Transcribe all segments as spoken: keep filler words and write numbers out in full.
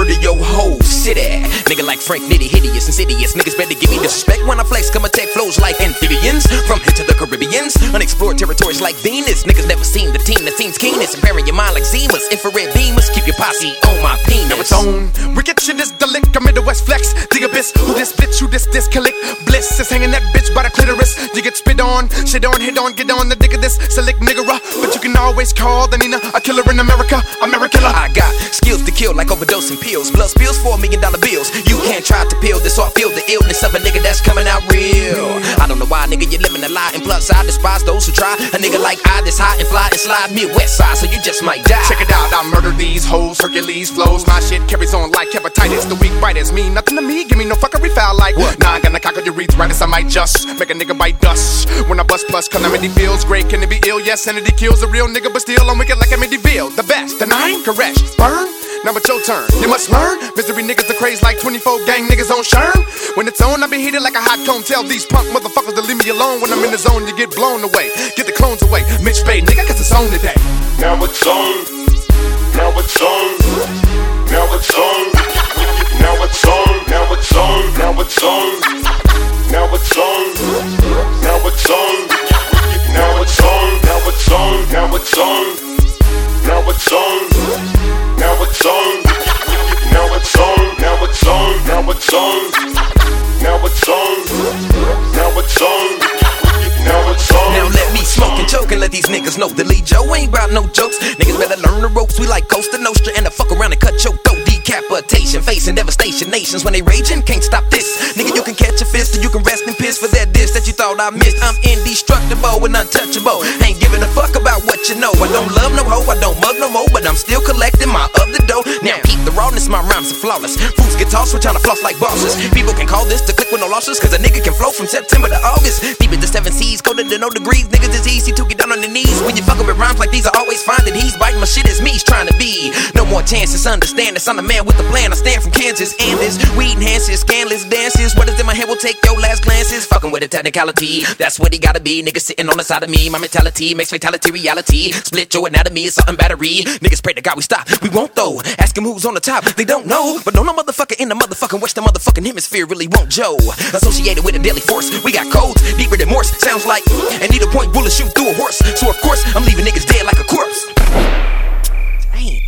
word to your whole city. Nigga like Frank Nitty, hideous, insidious. Niggas better give me disrespect when I flex. Come attack flows like amphibians. From here to the Caribbeans, unexplored territories like Venus. Niggas never seen the team that seems keenest. Impairing your mind like Zimas, infrared beamers. Keep your posse on my penis. Now it's on. Wicked shit is the lick. I'm Midwest flex. The abyss. Who this bitch? Who this disconnect? Bliss is hanging that bitch by the clitoris. You get spit on, shit on, hit on, get on the dick of this. Select niggera. But you can always call the Nina a killer in America. America. I got skills to kill like overdosing pills. Blood spills for million dollar bills. You can't try to peel this or feel the illness of a nigga that's coming out real. I don't know why, nigga, you're living a lie. And plus, I despise those who try. A nigga like I that's high and fly and slide Midwest side, so you just might die. Check it out, I murder these hoes, Hercules flows. My shit carries on like hepatitis. The weak biters mean nothing to me. Give me no fuckery foul like what? Nah, I'm gonna cock your reeds right as I might just make a nigga bite dust. When I bust plus calamity feels great, can it be ill? Yes, sanity kills a real nigga, but still I'm wicked like Amityville. The best, the nine, correct, burn. Now it's your turn, you must learn. Misery niggas the craze like twenty-four gang niggas on Sherm. When it's on, I be heated like a hot cone. Tell these punk motherfuckers to leave me alone. When I'm in the zone, you get blown away. Get the clones away, Mitch Bay, nigga, cause it's on today. Now it's on, now it's on, now it's on, now it's on, now it's on, now it's on, now it's on, now it's on, now it's on, now it's on, now it's on, now it's on, now it's on, now it's on, now it's on, now it's on, now it's on, now it's on, now it's on. Now let me smoke and choke and let these niggas know that Lee Joe ain't about no jokes. Niggas better learn the ropes. We like Costa Nostra and the fuck around and cut your throat. Decapitation, facing devastation. Nations when they raging, can't stop this. Nigga, you can catch a fist or you can rest in piss for that diss that you thought I missed. I'm indestructible and untouchable. Ain't giving a fuck about what you know. I don't love no hoe, I don't mug no more, but I'm still collecting my other dough. Now keep the rawness, my rhymes are flawless. Fools get tossed, we're trying to floss like bosses. People can call this to click with no losses, cause a nigga can flow from September to August. Deep at the seven seas, coded to no degrees. Niggas is easy to get down on the knees. When you fucking with rhymes like these, I always find that he's biting my shit as me's trying to be. No more chances, understand this. I'm the man with the plan. I stand from Kansas, and this weed enhances, scandalous dances. What is in my head will take your last glances. Fucking with a technicality, that's what he gotta be. Niggas sitting on the side of me. My mentality makes fatality reality. Split your anatomy, it's something battery. Niggas pray to God we stop, we won't though. Ask him who's on the top, they don't know. But no, no motherfucker in the motherfucking western motherfucking hemisphere really won't Joe. Associated with a deadly force, we got codes deeper than Morse. Sounds like and needle point bullets shoot through a horse. So of course I'm leaving niggas dead like a corpse. Damn.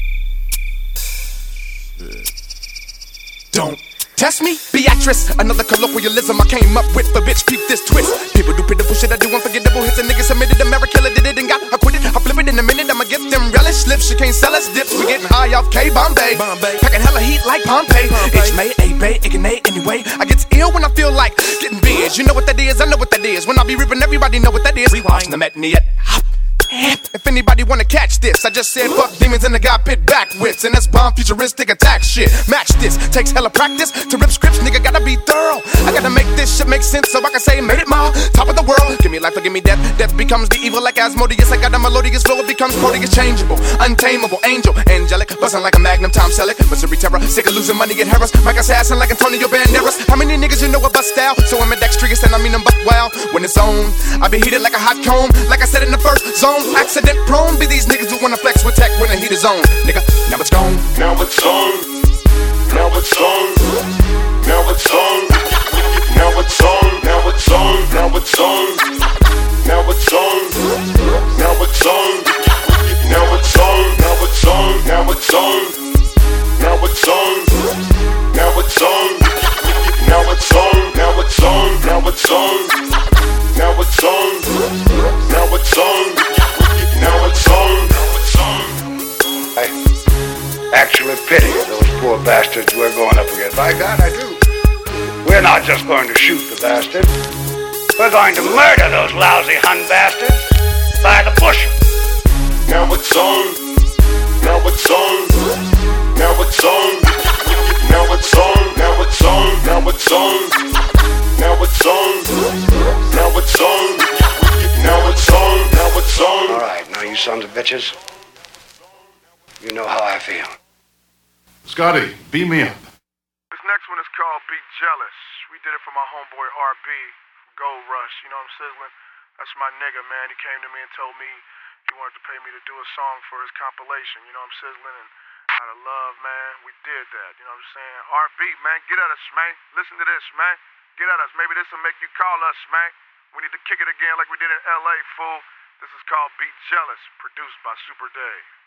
Don't test me, Beatrice. Another colloquialism I came up with for bitch, peep this twist. People do pitiful shit, I do unforgettable hits. A nigga submitted, America did it and got acquitted. I flip it in a minute, I'ma get them relish slips. You can't sell us dips, we getting high off K Bombay. Bombay. Packing hella heat like Pompeii. H May, A Bay, Ignay, anyway. I get ill when I feel like getting biz. You know what that is, I know what that is. When I be ripping, everybody know what that is. Rewind the matinee at hop. If anybody wanna catch this, I just said fuck demons and I got pit backwits. And that's bomb futuristic attack shit. Match this, takes hella practice to rip scripts, nigga gotta be thorough. I gotta make this shit make sense so I can say made it my top of the world. Give me life or give me death, death becomes the evil like Asmodeus. I got a melodious flow, it becomes Proteus, changeable, untamable, angel, angelic, buzzing like a magnum, Tom Selleck, Missouri terror, sick of losing money, get Harris, Mike assassin like Antonio Banderas. How many niggas you know about style? So I'm ambidextrous and I mean I'm buck wild. When it's on, I be heated like a hot comb, like I said in the first zone. Accident prone, be these niggas who wanna flex with tech when the heat is on. Nigga, now it's gone. Now it's on. Now it's on. Now it's on. Now it's on. Now it's on. Now it's on. Now it's on. Now it's on. Now it's on. Now it's on. Now it's on. Now it's on. Now it's on. Now it's on. Now it's on. Now it's on. Now it's on. Now it's on. Now it's on, now it's on. I actually pity those poor bastards we're going up against. By God, I do. We're not just going to shoot the bastard. We're going to murder those lousy Hun bastards by the bushel. Now it's on. Now it's on. Now it's on. Now it's on. Now it's on. Now it's on. Now it's on. Now it's on. Now it's on. Now it's on. All right, now you sons of bitches, you know how I feel. Scotty, beat me up. This next one is called Be Jealous. We did it for my homeboy R B, Gold Rush. You know I'm sizzling? That's my nigga, man. He came to me and told me he wanted to pay me to do a song for his compilation. You know I'm sizzling? And Out of love, man, we did that. You know what I'm saying? R B, man, get at us, man. Listen to this, man. Get at us. Maybe this will make you call us, man. We need to kick it again like we did in L A, fool. This is called Be Jealous, produced by Super Dave.